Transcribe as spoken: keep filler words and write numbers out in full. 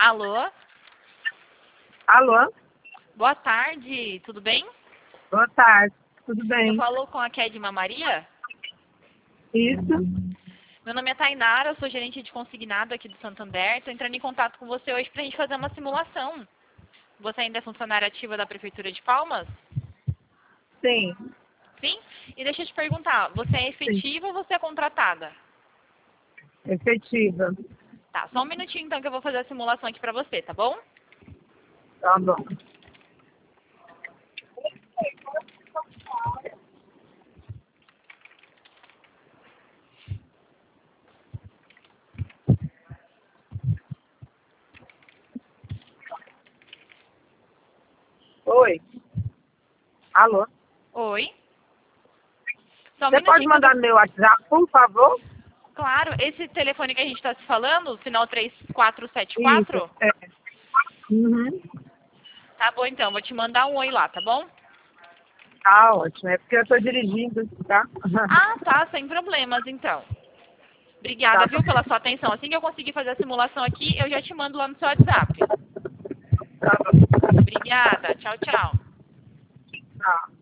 Alô? Alô? Boa tarde, tudo bem? Boa tarde, tudo Eu bem? falo com a Kedma Maria. Isso? Meu nome é Tainara, eu sou gerente de consignado aqui do Santander. Estou entrando em contato com você hoje para a gente fazer uma simulação. Você ainda é funcionária ativa da Prefeitura de Palmas? Sim, Sim? E deixa eu te perguntar, você é sim. efetiva ou você é contratada? Efetiva. Tá, só um minutinho então que eu vou fazer a simulação aqui para você, tá bom? Tá bom. Oi? Alô? Oi? Só um Você pode minutinho que eu mandar tô... no meu WhatsApp, por favor? Claro, esse telefone que a gente está se falando, final três quatro sete Isso, quatro? é. Uhum. Tá bom então, vou te mandar um oi lá, tá bom? Tá ótimo, é porque eu tô dirigindo, tá? Ah, tá, sem problemas então. Obrigada, Tá viu, bom. pela sua atenção. Assim que eu conseguir fazer a simulação aqui, eu já te mando lá no seu WhatsApp. Tá bom. Obrigada, tchau, tchau. Tá.